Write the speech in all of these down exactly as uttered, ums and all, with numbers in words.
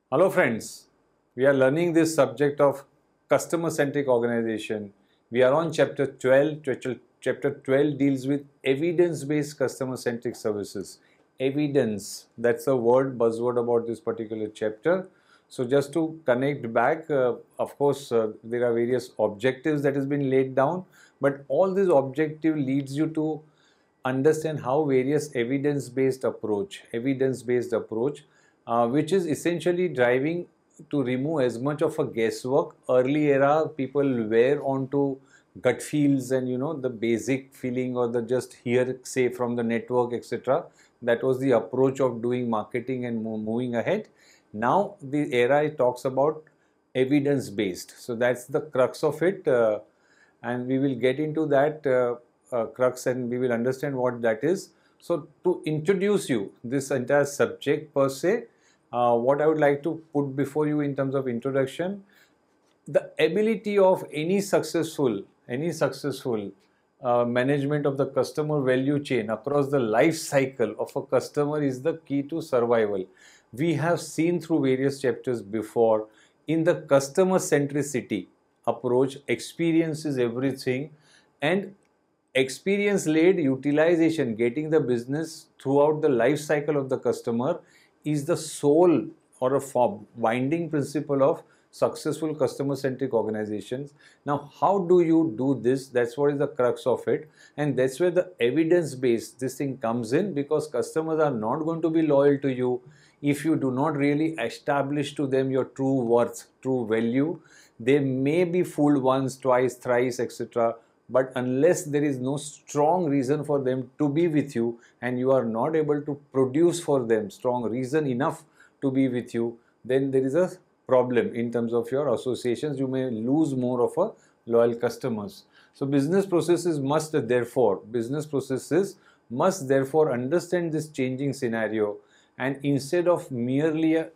Hello friends, we are learning this subject of customer-centric organization. We are on chapter twelve. Chapter twelve deals with evidence-based customer-centric services. Evidence, that's a word, buzzword about this particular chapter. So just to connect back, uh, of course, uh, there are various objectives that has been laid down, but all this objective leads you to understand how various evidence-based approach, evidence-based approach, uh, which is essentially driving to remove as much of a guesswork. Early era, people were onto gut feels and you know the basic feeling or the just hear say from the network, et cetera. That was the approach of doing marketing and moving ahead. Now the era talks about evidence-based. So that's the crux of it, uh, and we will get into that. Uh, uh, crux and we will understand what that is. So to introduce you this entire subject per se, uh, what I would like to put before you in terms of introduction, the ability of any successful, any successful uh, management of the customer value chain across the life cycle of a customer is the key to survival. We have seen through various chapters before in the customer centricity approach, experience is everything, and experience led utilization, getting the business throughout the life cycle of the customer, is the sole or a binding principle of successful customer centric organizations. Now how do you do this? That's what is the crux of it, and that's where the evidence based this thing comes in, because customers are not going to be loyal to you if you do not really establish to them your true worth, true value. They may be fooled once, twice, thrice, etc., but unless there is no strong reason for them to be with you and you are not able to produce for them strong reason enough to be with you, then there is a problem in terms of your associations. You may lose more of a loyal customers. So business processes must therefore, business processes must therefore understand this changing scenario, and instead of merely a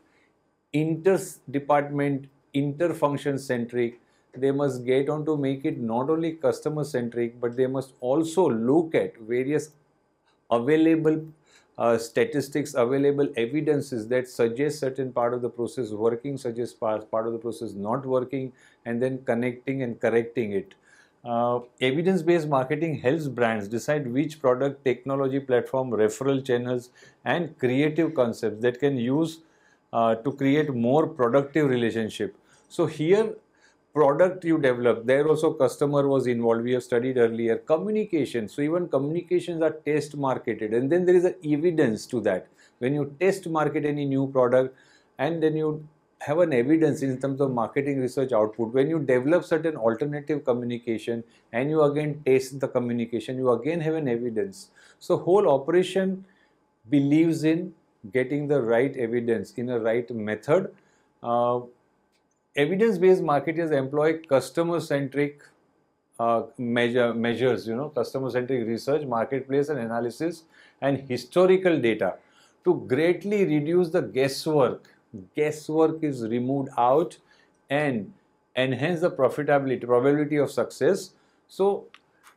inter-department, inter-function centric, they must get on to make it not only customer centric, but they must also look at various available uh, statistics, available evidences that suggest certain part of the process working, suggest part, part of the process not working, and then connecting and correcting it. Uh, evidence-based marketing helps brands decide which product, technology platform, referral channels, and creative concepts that can use uh, to create more productive relationship. So here, product you develop, there also customer was involved. We have studied earlier communication. So even communications are test marketed, and then there is a evidence to that. When you test market any new product, and then you have an evidence in terms of marketing research output, when you develop certain alternative communication and you again test the communication, you again have an evidence. So whole operation believes in getting the right evidence in a right method. uh, Evidence-based marketers employ customer-centric uh, measure, measures, you know, customer-centric research, marketplace and analysis, and historical data to greatly reduce the guesswork. Guesswork is removed out and enhance the profitability, probability of success. So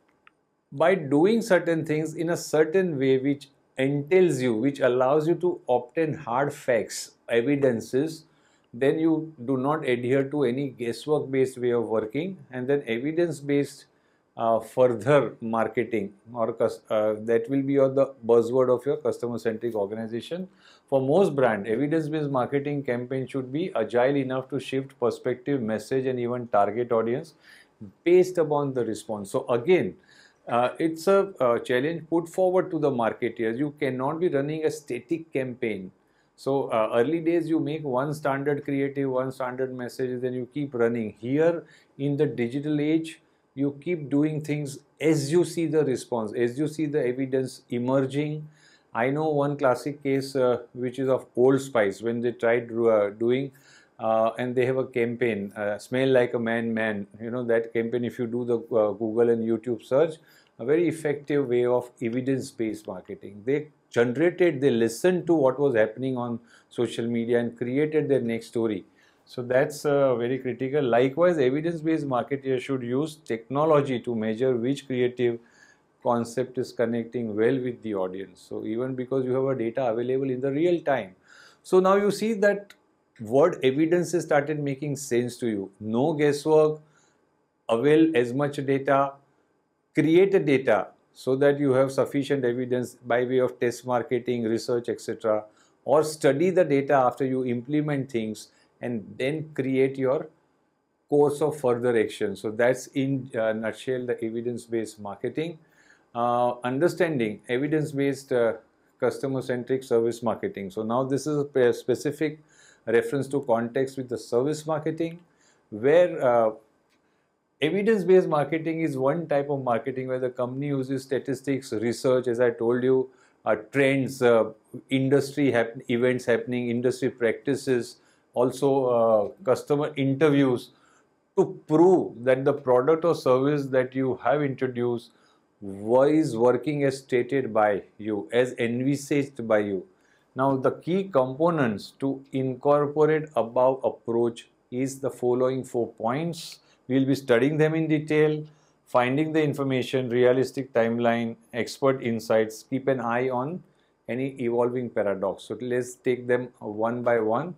by doing certain things in a certain way which entails you, which allows you to obtain hard facts, evidences, then you do not adhere to any guesswork based way of working, and then evidence based uh, further marketing or uh, that will be on the buzzword of your customer centric organization. For most brand, evidence based marketing campaign should be agile enough to shift perspective, message, and even target audience based upon the response. So again, uh, it's a, a challenge put forward to the marketeers. You cannot be running a static campaign. So uh, early days you make one standard creative, one standard message, then you keep running. Here in the digital age, you keep doing things as you see the response, as you see the evidence emerging. I know one classic case uh, which is of Old Spice when they tried uh, doing uh, and they have a campaign, uh, smell like a man man, you know that campaign. If you do the uh, Google and YouTube search, a very effective way of evidence based marketing. They generated, they listened to what was happening on social media and created their next story. So that's uh, very critical. Likewise, evidence-based marketers should use technology to measure which creative concept is connecting well with the audience. So even because you have a data available in the real time. So now you see that word evidences started making sense to you. No guesswork, avail as much data, create a data so that you have sufficient evidence by way of test marketing, research, et cetera. Or study the data after you implement things and then create your course of further action. So that's in a nutshell the evidence-based marketing. Uh, understanding evidence-based uh, customer-centric service marketing. So now this is a specific reference to context with the service marketing, where uh, evidence-based marketing is one type of marketing where the company uses statistics, research, as I told you, uh, trends, uh, industry hap- events happening, industry practices, also uh, customer interviews to prove that the product or service that you have introduced is working as stated by you, as envisaged by you. Now, the key components to incorporate above approach is the following four points. We will be studying them in detail, finding the information, realistic timeline, expert insights, keep an eye on any evolving paradox. So let's take them one by one.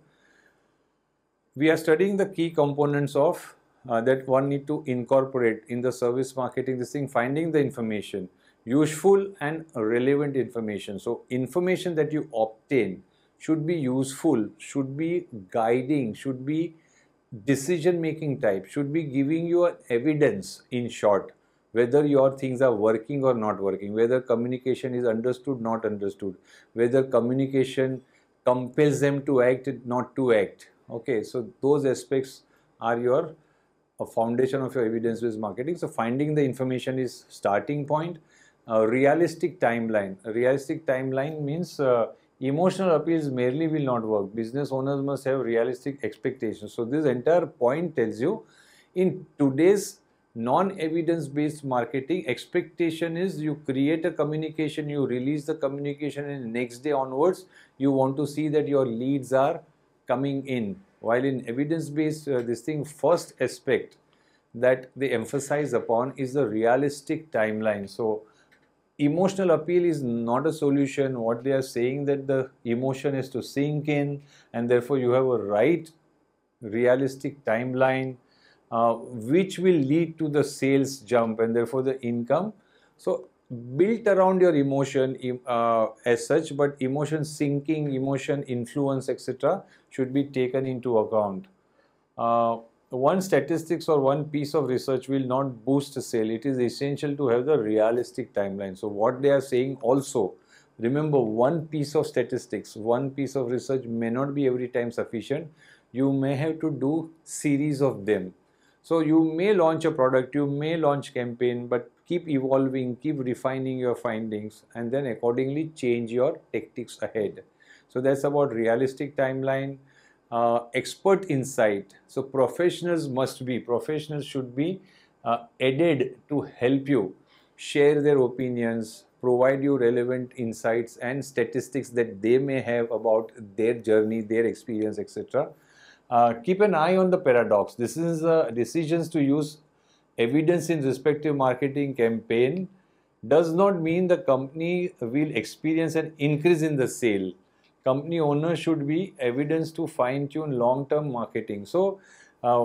We are studying the key components of uh, that one need to incorporate in the service marketing, this thing, finding the information, useful and relevant information. So information that you obtain should be useful, should be guiding, should be decision making type, should be giving you an evidence, in short, whether your things are working or not working, whether communication is understood, not understood, whether communication compels them to act, not to act. Okay, so those aspects are your a foundation of your evidence-based marketing. So finding the information is starting point. Uh, realistic timeline. A realistic timeline means uh, emotional appeals merely will not work. Business owners must have realistic expectations. So this entire point tells you in today's non-evidence-based marketing, expectation is you create a communication, you release the communication, and next day onwards you want to see that your leads are coming in. While in evidence-based, uh, this thing, first aspect that they emphasize upon is the realistic timeline. So emotional appeal is not a solution. What they are saying that the emotion is to sink in, and therefore you have a right realistic timeline uh, which will lead to the sales jump and therefore the income. So built around your emotion uh, as such, but emotion sinking, emotion influence, et cetera should be taken into account. Uh, one statistics or one piece of research will not boost a sale. It is essential to have the realistic timeline. So what they are saying also, remember, one piece of statistics, one piece of research may not be every time sufficient. You may have to do series of them. So you may launch a product, you may launch campaign, but keep evolving, keep refining your findings, and then accordingly change your tactics ahead. So that's about realistic timeline. Uh, expert insight. So professionals must be, professionals should be uh, added to help you share their opinions, provide you relevant insights and statistics that they may have about their journey, their experience, et cetera. Uh, keep an eye on the paradox. This is uh, decisions to use evidence in respective marketing campaign does not mean the company will experience an increase in the sale. Company owner should be evidence to fine-tune long-term marketing. So uh,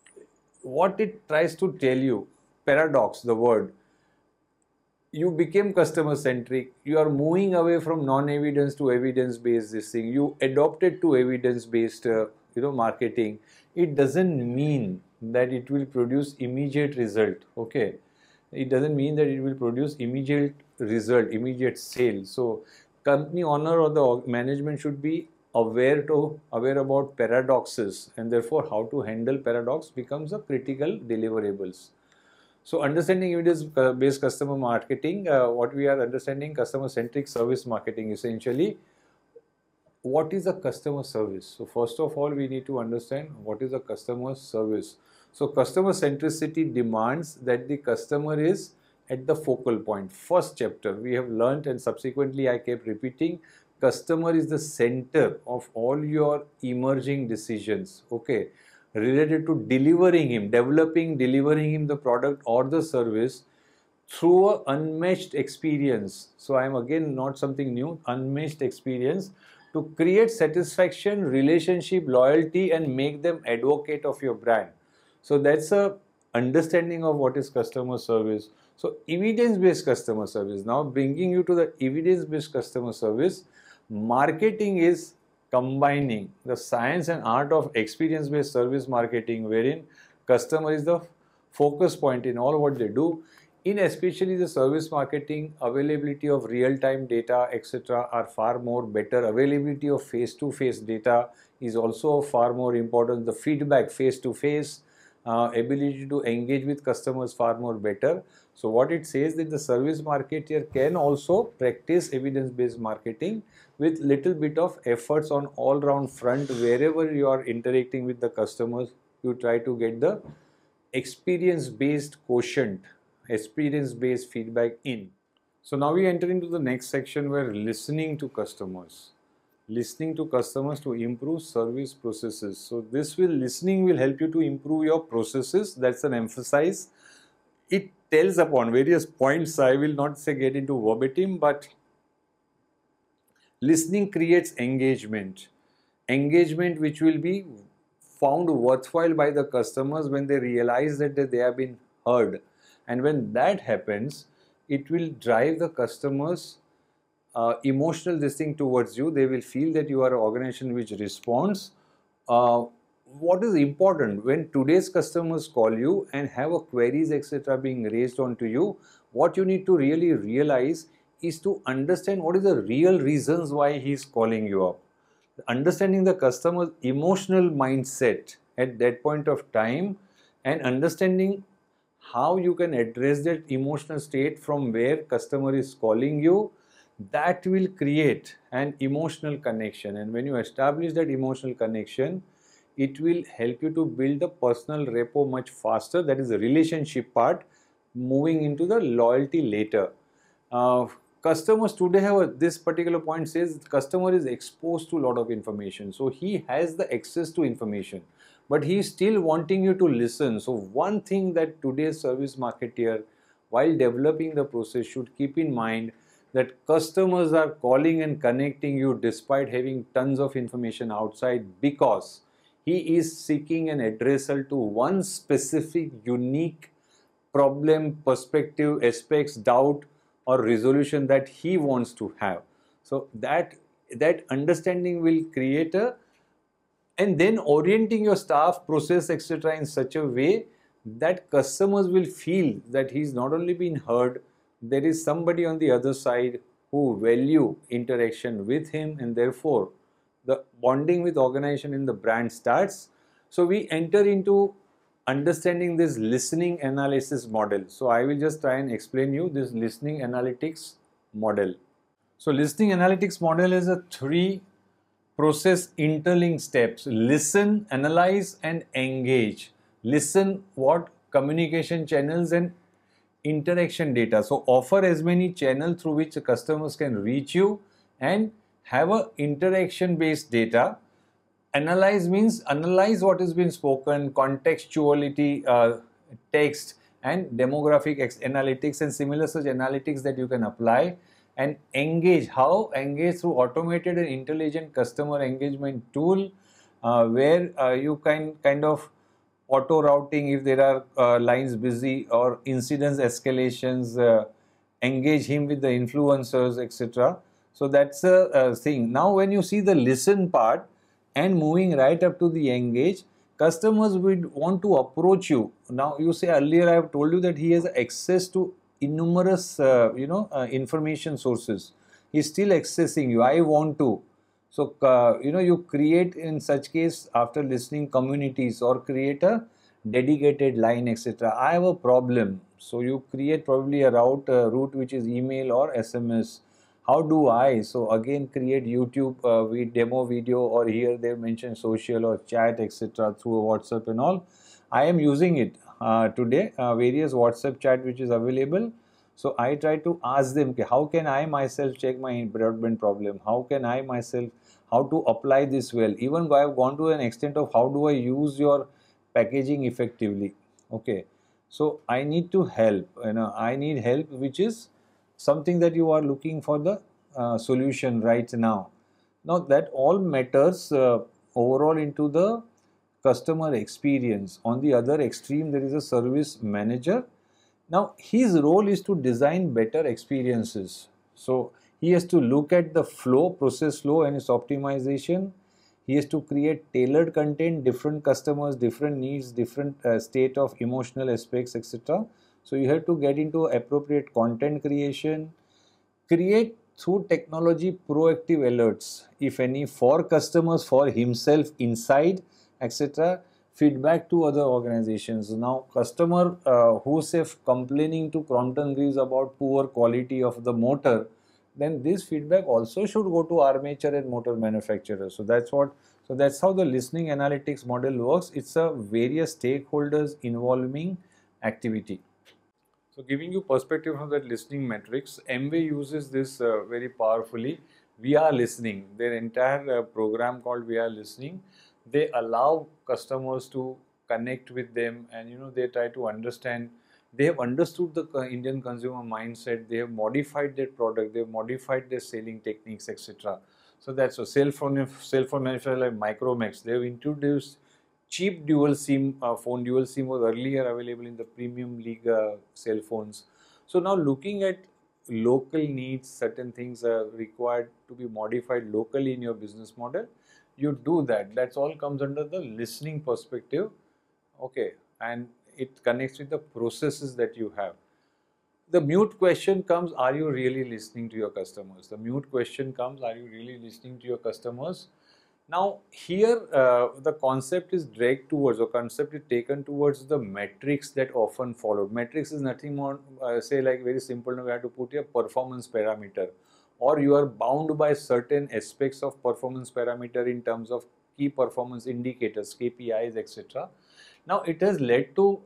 what it tries to tell you, paradox, the word, you became customer centric, you are moving away from non-evidence to evidence based this thing, you adopted to evidence based uh, you know marketing. It doesn't mean that it will produce immediate result. Okay, it doesn't mean that it will produce immediate result, immediate sale. So company owner or the management should be aware to aware about paradoxes, and therefore how to handle paradox becomes a critical deliverables. So understanding evidence-based customer marketing, uh, what we are understanding, customer-centric service marketing essentially. What is a customer service? So first of all, we need to understand what is a customer service. So customer centricity demands that the customer is at the focal point. First chapter we have learned, and subsequently I kept repeating, customer is the center of all your emerging decisions. Okay, related to delivering him, developing, delivering him the product or the service through an unmatched experience. So I am again not something new, unmatched experience to create satisfaction, relationship, loyalty, and make them advocate of your brand. So that's a understanding of what is customer service. So evidence-based customer service. Now bringing you to the evidence-based customer service, marketing is combining the science and art of experience-based service marketing, wherein customer is the focus point in all what they do. In especially the service marketing, availability of real-time data, et cetera are far more better. Availability of face-to-face data is also far more important. The feedback face-to-face, uh, ability to engage with customers far more better. So what it says that the service marketer can also practice evidence-based marketing with little bit of efforts on all-round front. Wherever you are interacting with the customers, you try to get the experience-based quotient, experience-based feedback in. So now we enter into the next section where listening to customers. Listening to customers to improve service processes. So this will, listening will help you to improve your processes. That's an emphasis. It tells upon various points. I will not say get into verbatim, but listening creates engagement. Engagement which will be found worthwhile by the customers when they realize that they have been heard. And when that happens, it will drive the customers uh, emotional this thing towards you. They will feel that you are an organization which responds. Uh, what is important when today's customers call you and have a queries et cetera being raised onto you, what you need to really realize is to understand what is the real reasons why he is calling you up. Understanding the customer's emotional mindset at that point of time and understanding how you can address that emotional state from where customer is calling you, that will create an emotional connection. And when you establish that emotional connection, it will help you to build the personal rapport much faster. That is the relationship part, moving into the loyalty later. Uh, customers today have a, this particular point says customer is exposed to a lot of information. So he has the access to information, but he is still wanting you to listen. So one thing that today's service marketer, while developing the process, should keep in mind that customers are calling and connecting you despite having tons of information outside, because he is seeking an addressal to one specific unique problem, perspective, aspects, doubt or resolution that he wants to have. So that that understanding will create a, and then orienting your staff, process, et cetera in such a way that customers will feel that he's not only been heard, there is somebody on the other side who value interaction with him, and therefore the bonding with organization in the brand starts. So we enter into understanding this listening analysis model. So I will just try and explain you this listening analytics model. So listening analytics model is a three process interlinked steps: listen, analyze and engage. Listen, what communication channels and interaction data. So offer as many channels through which the customers can reach you, and have a interaction based data. Analyze means analyze what has been spoken, contextuality, uh, text and demographic analytics and similar such analytics that you can apply. And engage, how? Engage through automated and intelligent customer engagement tool, uh, where uh, you can kind of auto routing if there are uh, lines busy or incidents escalations, uh, engage him with the influencers, et cetera. So that's a, a thing. Now when you see the listen part and moving right up to the engage, customers would want to approach you. Now you say earlier I have told you that he has access to innumerous uh, you know uh, information sources. He's still accessing you. I want to. So uh, you know you create in such case after listening communities or create a dedicated line, et cetera. I have a problem. So you create probably a route uh, route which is email or S M S. How do I? So again create YouTube uh, with demo video, or here they mention social or chat, et cetera through WhatsApp and all. I am using it uh, today, uh, various WhatsApp chat which is available. So I try to ask them, okay, how can I myself check my broadband problem? How can I myself, how to apply this well? Even I have gone to an extent of how do I use your packaging effectively? Okay, so I need to help. You know, I need help, which is something that you are looking for the uh, solution right now. Now that all matters uh, overall into the customer experience. On the other extreme, there is a service manager. Now his role is to design better experiences. So he has to look at the flow, process flow and its optimization. He has to create tailored content, different customers, different needs, different uh, state of emotional aspects, et cetera. So you have to get into appropriate content creation, create through technology proactive alerts, if any, for customers, for himself inside, et cetera. Feedback to other organizations. Now, customer uh, who say complaining to Crompton Greaves about poor quality of the motor, then this feedback also should go to armature and motor manufacturers. So that's what. So that's how the listening analytics model works. It's a various stakeholders involving activity. So giving you perspective from that listening metrics, Amway uses this uh, very powerfully. We are listening. Their entire uh, program called We Are Listening, they allow customers to connect with them, and you know they try to understand. They have understood the Indian consumer mindset. They have modified their product. They have modified their selling techniques, et cetera. So that's a cell phone, cell phone manufacturer like Micromax. They have introduced cheap dual SIM uh, phone. Dual SIM was earlier available in the premium league uh, cell phones. So now looking at local needs, certain things are required to be modified locally in your business model. You do that. That's all comes under the listening perspective. Okay, and it connects with the processes that you have. The mute question comes, are you really listening to your customers? The mute question comes, are you really listening to your customers? Now here uh, the concept is dragged towards, or concept is taken towards the metrics that often followed. Metrics is nothing more, uh, say like very simple, we have to put a performance parameter, or you are bound by certain aspects of performance parameter in terms of key performance indicators, K P Is, et cetera. Now it has led to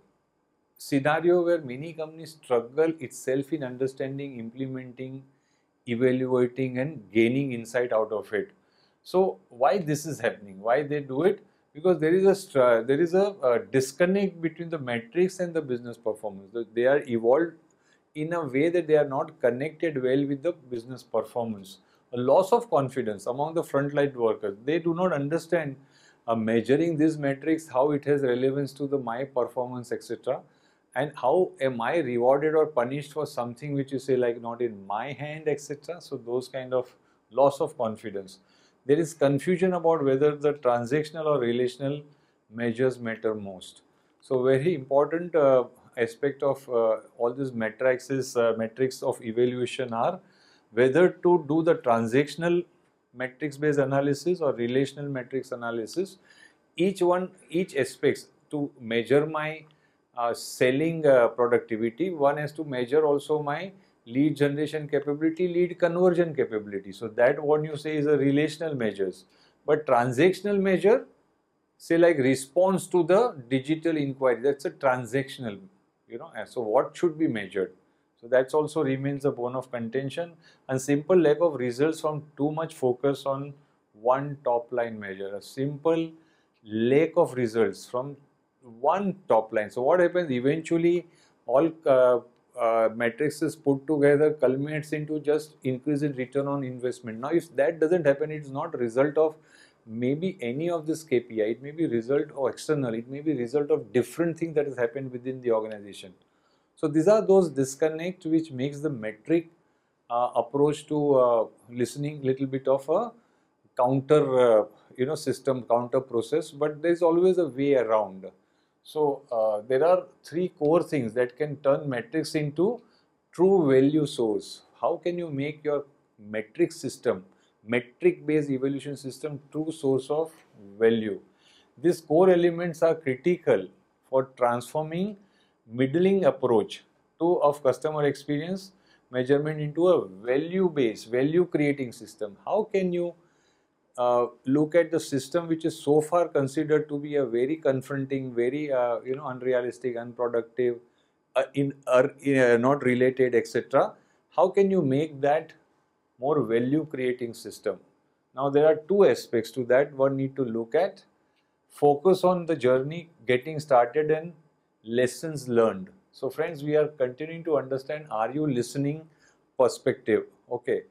scenario where many companies struggle itself in understanding, implementing, evaluating and gaining insight out of it. So why this is happening? Why they do it? Because there is a there is a, a disconnect between the metrics and the business performance. They are evolved in a way that they are not connected well with the business performance. A loss of confidence among the frontline workers. They do not understand uh, measuring these metrics, how it has relevance to the my performance, et cetera. And how am I rewarded or punished for something which you say like not in my hand, et cetera. So those kind of loss of confidence. There is confusion about whether the transactional or relational measures matter most. So very important uh, aspect of uh, all these metrics is uh, metrics of evaluation are whether to do the transactional metrics based analysis or relational metrics analysis. Each one, each aspects to measure my uh, selling uh, productivity, one has to measure also my lead generation capability, lead conversion capability. So that what you say is a relational measures. But transactional measure, say like response to the digital inquiry, that's a transactional, you know. So what should be measured? So that's also remains a bone of contention, and simple lack of results from too much focus on one top line measure. A simple lack of results from one top line. So what happens eventually, all uh, uh, metrics is put together culminates into just increase in return on investment. Now if that doesn't happen, it's not result of maybe any of this K P I, it may be result or external, it may be result of different thing that has happened within the organization. So these are those disconnect which makes the metric uh, approach to uh, listening little bit of a counter uh, you know system, counter process, but there is always a way around. So uh, there are three core things that can turn metrics into true value source. How can you make your metric system, metric based evaluation system, true source of value? These core elements are critical for transforming middling approach to of customer experience measurement into a value based, value creating system. How can you uh, look at the system which is so far considered to be a very confronting, very uh, you know unrealistic, unproductive, uh, in, uh, in uh, not related, et cetera. How can you make that more value creating system? Now there are two aspects to that one need to look at. Focus on the journey, getting started, and lessons learned. So friends, we are continuing to understand, are you listening perspective? Okay.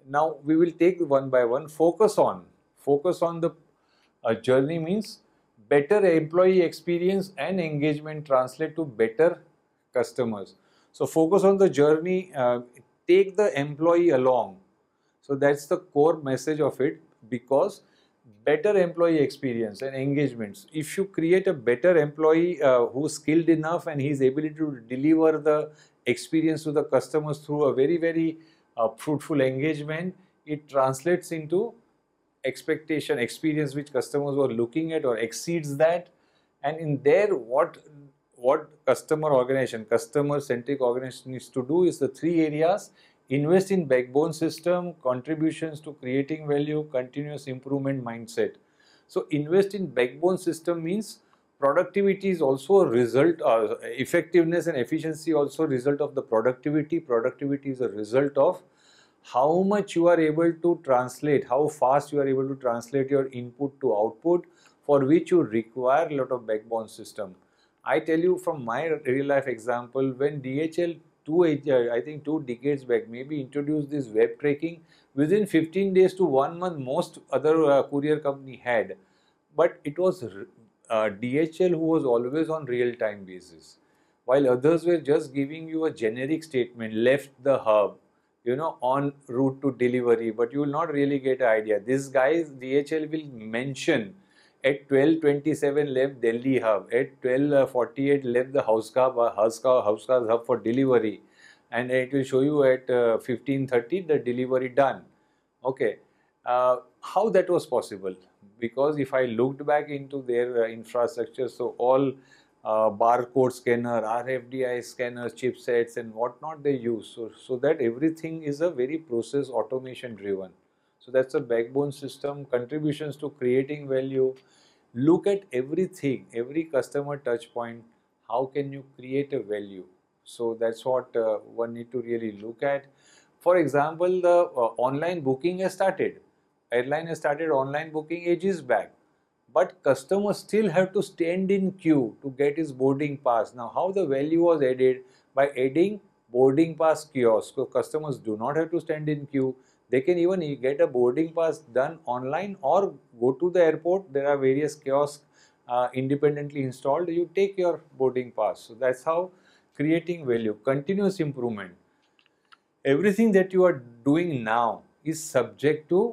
Now we will take one by one. Focus on, focus on the uh, journey means better employee experience and engagement translate to better customers. So focus on the journey, uh, take the employee along. So that's the core message of it, because better employee experience and engagements. If you create a better employee uh, who's skilled enough and he's able to deliver the experience to the customers through a very, very uh, fruitful engagement, it translates into expectation, experience which customers were looking at or exceeds that. And in there, what what customer organization, customer centric organization needs to do is the three areas: invest in backbone system, contributions to creating value, continuous improvement mindset. So invest in backbone system means productivity is also a result, uh, effectiveness and efficiency also a result of the productivity. Productivity is a result of how much you are able to translate, how fast you are able to translate your input to output, for which you require a lot of backbone system. I tell you from my real life example, when D H L two, I think two decades back, maybe introduced this web tracking, within fifteen days to one month, most other uh, courier company had. But it was uh, D H L who was always on real time basis, while others were just giving you a generic statement, left the hub, you know, on route to delivery, but you will not really get an idea. This guys, D H L will mention at twelve twenty-seven left Delhi hub, at twelve forty-eight left the Hauska, Hauska, Hauska's hub for delivery, and it will show you at uh, fifteen thirty the delivery done. Okay, uh, how that was possible? Because if I looked back into their uh, infrastructure, so all uh, barcode scanner, R F D I scanners, chipsets and whatnot they use, so, so that everything is a very process automation driven. So that's a backbone system, contributions to creating value. Look at everything, every customer touch point, how can you create a value? So that's what uh, one need to really look at. For example, the uh, online booking has started. Airline has started online booking ages back, but customers still have to stand in queue to get his boarding pass. Now, how the value was added? By adding boarding pass kiosk. So customers do not have to stand in queue. They can even get a boarding pass done online or go to the airport. There are various kiosks uh, independently installed. You take your boarding pass. So that's how creating value, continuous improvement. Everything that you are doing now is subject to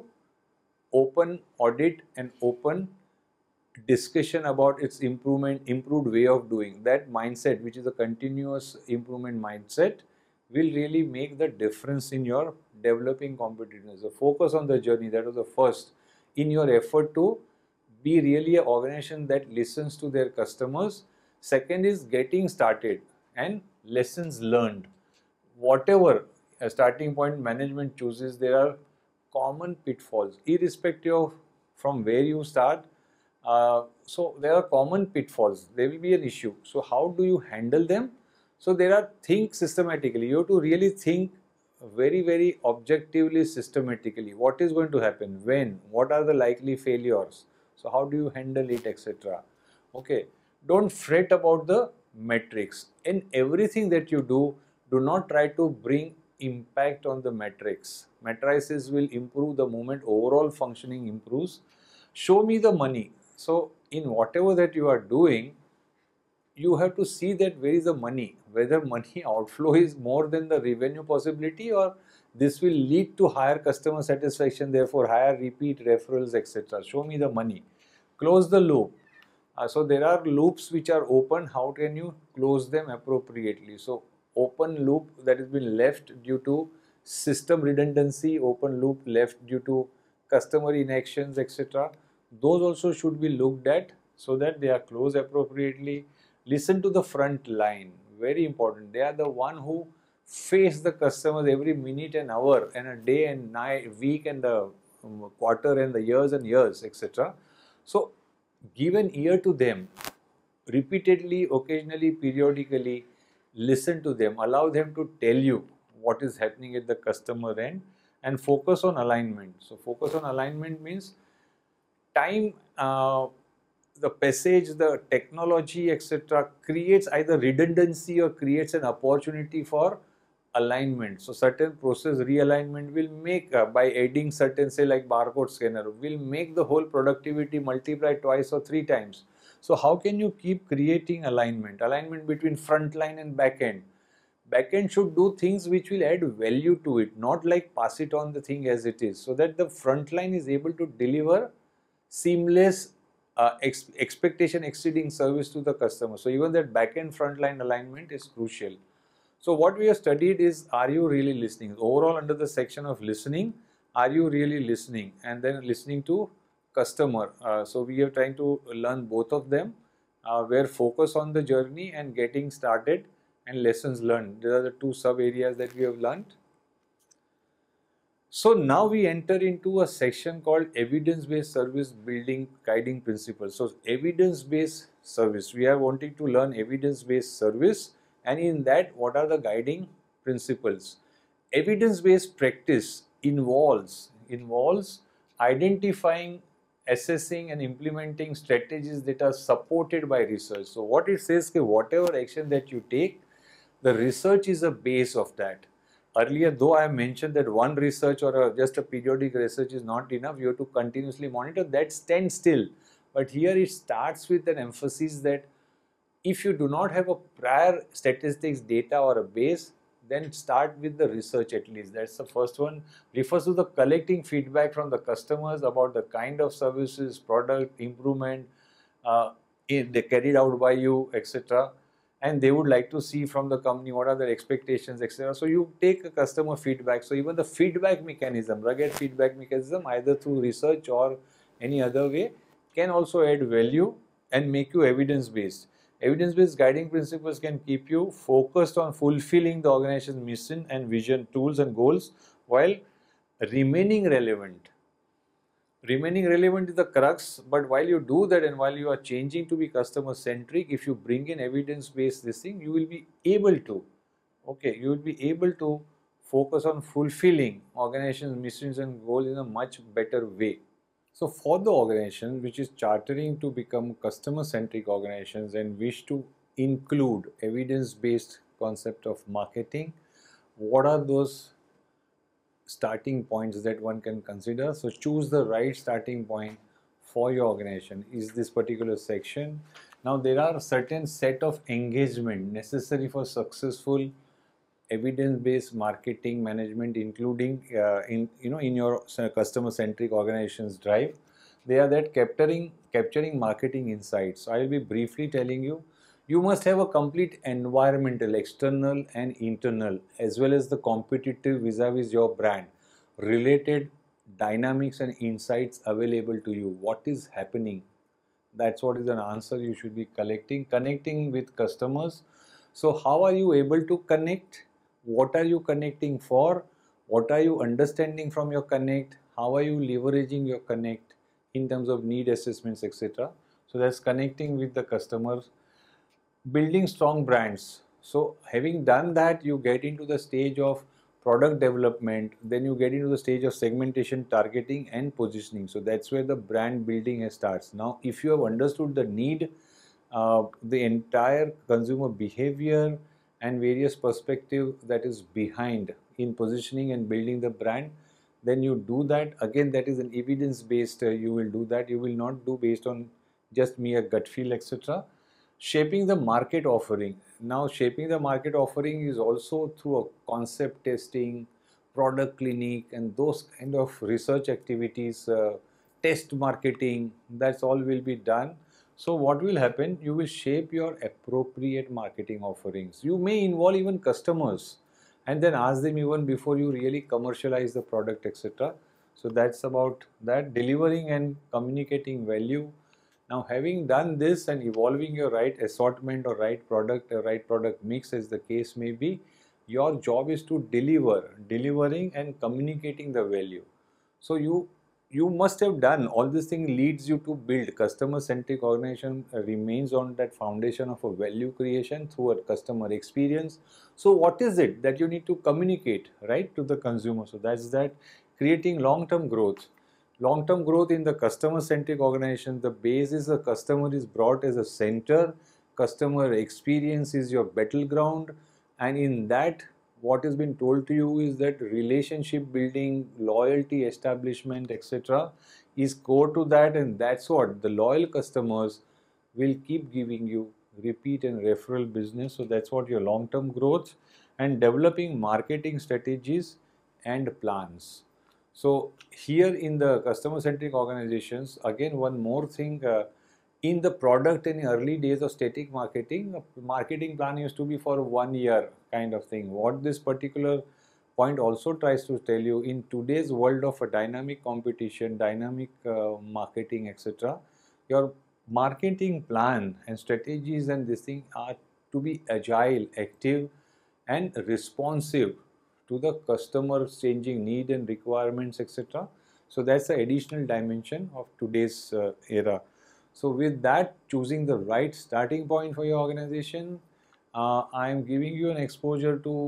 open audit and open discussion about its improvement, improved way of doing. That mindset, which is a continuous improvement mindset, will really make the difference in your developing competitiveness. The focus on the journey, that was the first in your effort to be really an organization that listens to their customers. Second is getting started and lessons learned. Whatever a starting point management chooses, there are common pitfalls, irrespective of from where you start. Uh, so there are common pitfalls. There will be an issue. So how do you handle them? So there are think systematically. You have to really think very, very objectively, systematically. What is going to happen? When? What are the likely failures? So how do you handle it, et cetera. Okay. Don't fret about the metrics. In everything that you do, do not try to bring impact on the metrics. Matrices will improve the moment overall functioning improves. Show me the money. So in whatever that you are doing, you have to see that where is the money, whether money outflow is more than the revenue possibility, or this will lead to higher customer satisfaction, therefore higher repeat referrals, et cetera. Show me the money. Close the loop. Uh, so there are loops which are open. How can you close them appropriately? So open loop that has been left due to system redundancy, open loop left due to customer inactions, et cetera. Those also should be looked at so that they are closed appropriately. Listen to the front line, very important. They are the one who face the customers every minute and hour and a day and night, week and the um, quarter and the years and years, et cetera. So give an ear to them repeatedly, occasionally, periodically. Listen to them, allow them to tell you what is happening at the customer end, and focus on alignment. So focus on alignment means time, uh, the passage, the technology, et cetera creates either redundancy or creates an opportunity for alignment. So certain process realignment will make, uh, by adding certain, say like barcode scanner, will make the whole productivity multiply twice or three times. So how can you keep creating alignment? Alignment between front line and back end. Backend should do things which will add value to it, not like pass it on the thing as it is, so that the front line is able to deliver seamless, uh, ex expectation exceeding service to the customer. So even that backend front line alignment is crucial. So what we have studied is, are you really listening? Overall, under the section of listening, are you really listening? And then listening to customer. Uh, so we are trying to learn both of them, uh, where focus on the journey and getting started and lessons learned. These are the two sub areas that we have learned. So now we enter into a section called evidence-based service building guiding principles. So evidence-based service, we are wanting to learn evidence-based service, and in that, what are the guiding principles? Evidence-based practice involves involves identifying, assessing and implementing strategies that are supported by research. So what it says is, whatever action that you take, the research is a base of that. Earlier, though I mentioned that one research or a, just a periodic research is not enough, you have to continuously monitor, that stands still. But here it starts with an emphasis that if you do not have a prior statistics data or a base, then start with the research at least. That's the first one. Refers to the collecting feedback from the customers about the kind of services, product, improvement uh, in, they carried out by you, et cetera. And they would like to see from the company what are their expectations, et cetera. So you take a customer feedback. So even the feedback mechanism, rugged feedback mechanism, either through research or any other way, can also add value and make you evidence-based. Evidence-based guiding principles can keep you focused on fulfilling the organization's mission and vision, tools and goals, while remaining relevant. Remaining relevant is the crux, but while you do that and while you are changing to be customer centric, if you bring in evidence based this thing, you will be able to, okay, you will be able to focus on fulfilling organization's missions and goals in a much better way. So for the organization which is chartering to become customer centric organizations and wish to include evidence based concept of marketing, what are those starting points that one can consider? So choose the right starting point for your organization is this particular section. Now there are certain set of engagement necessary for successful evidence-based marketing management, including uh, in you know in your customer-centric organization's drive. They are that capturing capturing marketing insights. So I will be briefly telling you. You must have a complete environmental, external and internal, as well as the competitive vis-a-vis your brand, related dynamics and insights available to you. What is happening? That's what is an answer you should be collecting. Connecting with customers. So how are you able to connect? What are you connecting for? What are you understanding from your connect? How are you leveraging your connect in terms of need assessments, et cetera. So that's connecting with the customers. Building strong brands. So having done that, you get into the stage of product development, then you get into the stage of segmentation, targeting and positioning. So that's where the brand building starts. Now if you have understood the need, uh, the entire consumer behavior and various perspective that is behind in positioning and building the brand, then you do that. Again, that is an evidence based, uh, you will do that. You will not do based on just mere gut feel, et cetera. Shaping the market offering. Now shaping the market offering is also through a concept testing, product clinic and those kind of research activities, uh, test marketing, that's all will be done. So what will happen? You will shape your appropriate marketing offerings. You may involve even customers and then ask them even before you really commercialize the product, et cetera. So that's about that, delivering and communicating value. Now having done this and evolving your right assortment or right product or right product mix as the case may be, your job is to deliver, delivering and communicating the value. So you you must have done all this thing leads you to build customer centric organization, uh, remains on that foundation of a value creation through a customer experience. So what is it that you need to communicate right to the consumer? So that's that, creating long-term growth. Long-term growth in the customer-centric organization, the base is the customer is brought as a center, customer experience is your battleground, and in that what has been told to you is that relationship building, loyalty establishment, et cetera is core to that, and that's what the loyal customers will keep giving you repeat and referral business. So that's what your long-term growth, and developing marketing strategies and plans. So here in the customer-centric organizations, again one more thing, uh, in the product in early days of static marketing, a marketing plan used to be for one year kind of thing. What this particular point also tries to tell you, in today's world of a dynamic competition, dynamic uh, marketing, et cetera, your marketing plan and strategies and this thing are to be agile, active, and responsive to the customer's changing need and requirements, et cetera. So that's the additional dimension of today's uh, era. So with that, choosing the right starting point for your organization, uh, I am giving you an exposure to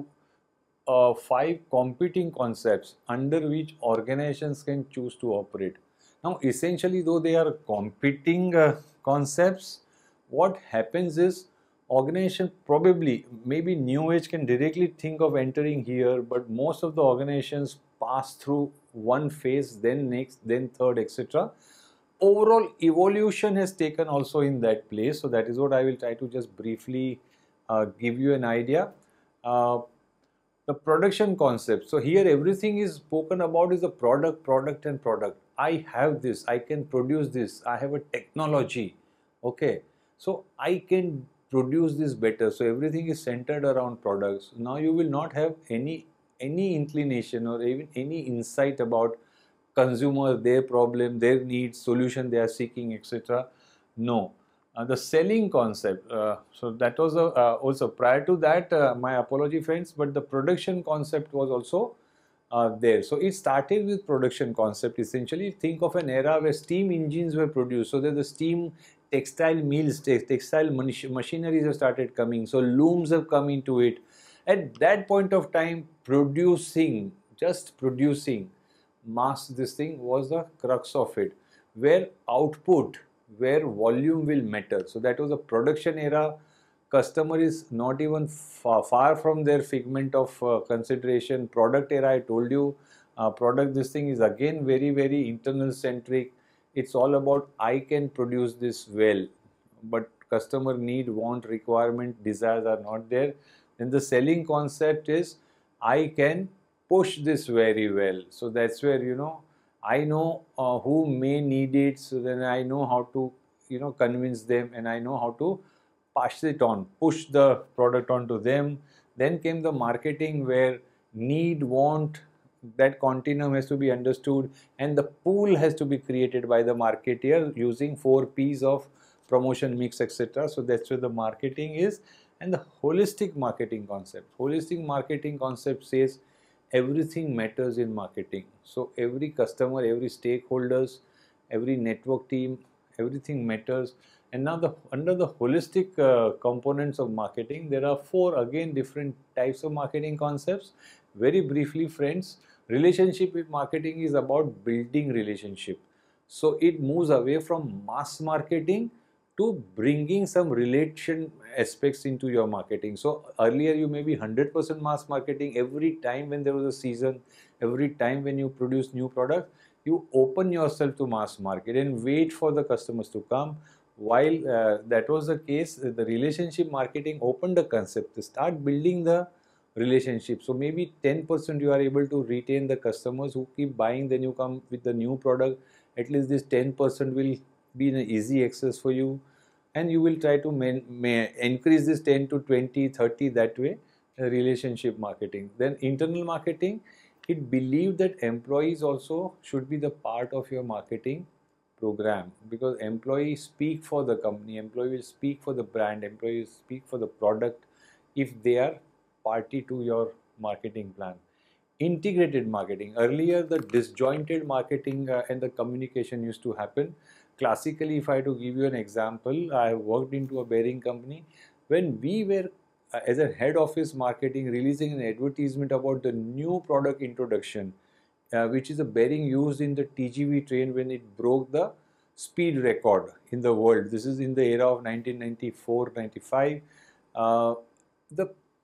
uh, five competing concepts under which organizations can choose to operate. Now, essentially, though they are competing uh, concepts, what happens is organization probably, maybe New Age can directly think of entering here, but most of the organizations pass through one phase, then next, then third, et cetera. Overall evolution has taken also in that place. So that is what I will try to just briefly uh, give you an idea. Uh, the production concept. So here everything is spoken about is the product, product and product. I have this, I can produce this, I have a technology. Okay. So I can produce this better. So everything is centered around products. Now you will not have any any inclination or even any insight about consumer, their problem, their needs, solution they are seeking, et cetera. No. Uh, the selling concept, uh, so that was a, uh, also prior to that, uh, my apology friends, but the production concept was also uh, there. So it started with production concept. Essentially, think of an era where steam engines were produced. So that the steam textile mills, textile machineries have started coming. So looms have come into it. At that point of time, producing, just producing, mass this thing was the crux of it, where output, where volume will matter. So that was a production era. Customer is not even far, far from their figment of uh, consideration. Product era, I told you, uh, product this thing is again very very internal centric. It's all about I can produce this well, but customer need, want, requirement, desires are not there. Then the selling concept is I can push this very well. So that's where, you know, I know uh, who may need it, so then I know how to, you know, convince them, and I know how to pass it on, push the product onto them. Then came the marketing, where need, want, that continuum has to be understood, and the pool has to be created by the marketer using four P's of promotion, mix, et cetera. So that's where the marketing is. And the holistic marketing concept. Holistic marketing concept says everything matters in marketing. So every customer, every stakeholders, every network team, everything matters. And now the under the holistic uh, components of marketing, there are four again different types of marketing concepts. Very briefly friends, relationship with marketing is about building relationship. So it moves away from mass marketing to bringing some relation aspects into your marketing. So earlier you may be one hundred percent mass marketing. Every time when there was a season, every time when you produce new product, you open yourself to mass market and wait for the customers to come. While uh, that was the case, the relationship marketing opened the concept to start building the relationship. So maybe ten percent you are able to retain the customers who keep buying, then you come with the new product. At least this ten percent will be in easy access for you, and you will try to may, may increase this ten to twenty, thirty that way, uh, relationship marketing. Then internal marketing, it believed that employees also should be the part of your marketing program, because employees speak for the company, employee will speak for the brand, employees speak for the product if they are party to your marketing plan. Integrated marketing, earlier the disjointed marketing uh, and the communication used to happen. Classically, if I had to give you an example, I worked into a bearing company. When we were uh, as a head office marketing releasing an advertisement about the new product introduction, uh, which is a bearing used in the T G V train when it broke the speed record in the world. This is in the era of nineteen ninety-four ninety-five. Uh, the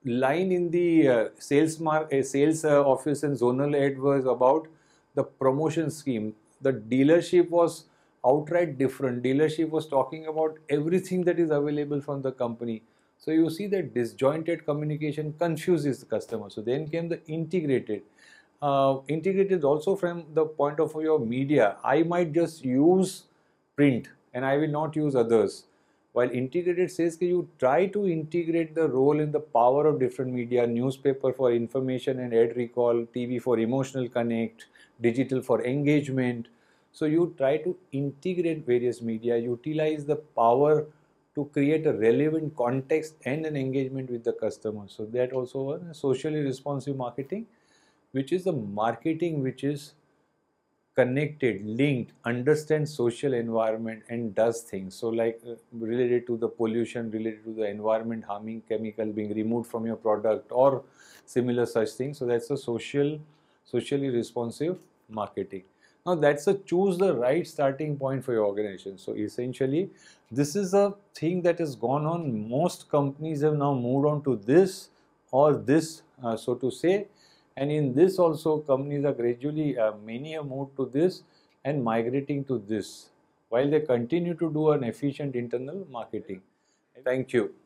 line in the uh, sales mark, uh, sales uh, office and zonal head was about the promotion scheme. The dealership was outright different. Dealership was talking about everything that is available from the company. So you see that disjointed communication confuses the customer. So then came the integrated. Uh, integrated also from the point of view of media. I might just use print and I will not use others. While integrated says that you try to integrate the role and the power of different media, newspaper for information and ad recall, T V for emotional connect, digital for engagement. So you try to integrate various media, utilize the power to create a relevant context and an engagement with the customer. So that also a socially responsive marketing, which is the marketing which is connected, linked, understands social environment and does things. So like uh, related to the pollution, related to the environment harming chemical being removed from your product or similar such things. So that's a social, socially responsive marketing. Now that's a choose the right starting point for your organization. So essentially, this is a thing that has gone on. Most companies have now moved on to this or this, uh, so to say. And in this also, companies are gradually, uh, many have moved to this and migrating to this, while they continue to do an efficient internal marketing. Thank you.